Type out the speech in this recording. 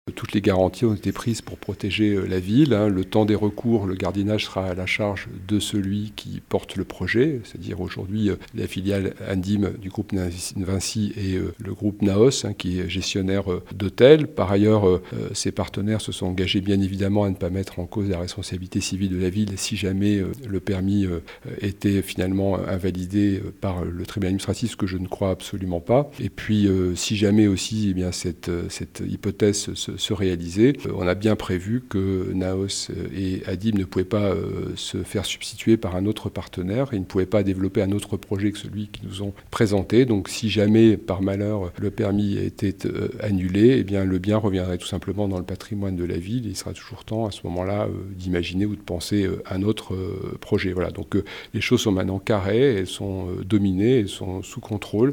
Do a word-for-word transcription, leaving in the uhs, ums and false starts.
Toutes les garanties ont été prises pour protéger la ville. Le temps des recours, le gardiennage sera à la charge de celui qui porte le projet, c'est-à-dire aujourd'hui la filiale Andim du groupe Vinci et le groupe Naos qui est gestionnaire d'hôtels. Par ailleurs, ces partenaires se sont engagés bien évidemment à ne pas mettre en cause la responsabilité civile de la ville si jamais le permis était finalement invalidé par le tribunal administratif, ce que je ne crois absolument pas. Et puis si jamais aussi eh bien, cette, cette hypothèse se se réaliser. On a bien prévu que Naos et Andim ne pouvaient pas se faire substituer par un autre partenaire. Ils ne pouvaient pas développer un autre projet que celui qu'ils nous ont présenté. Donc si jamais, par malheur, le permis était annulé, eh bien, le bien reviendrait tout simplement dans le patrimoine de la ville. Il sera toujours temps à ce moment-là d'imaginer ou de penser un autre projet. Voilà. Donc les choses sont maintenant carrées, elles sont dominées, elles sont sous contrôle.